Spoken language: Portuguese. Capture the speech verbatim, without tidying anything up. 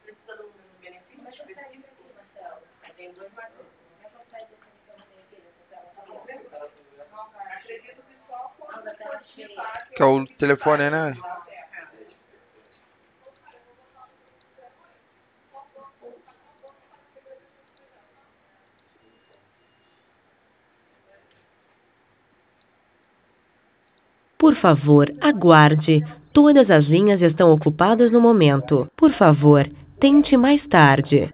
Que é o telefone, né? Por favor, aguarde. Todas as linhas estão ocupadas no momento. Por favor, tente mais tarde.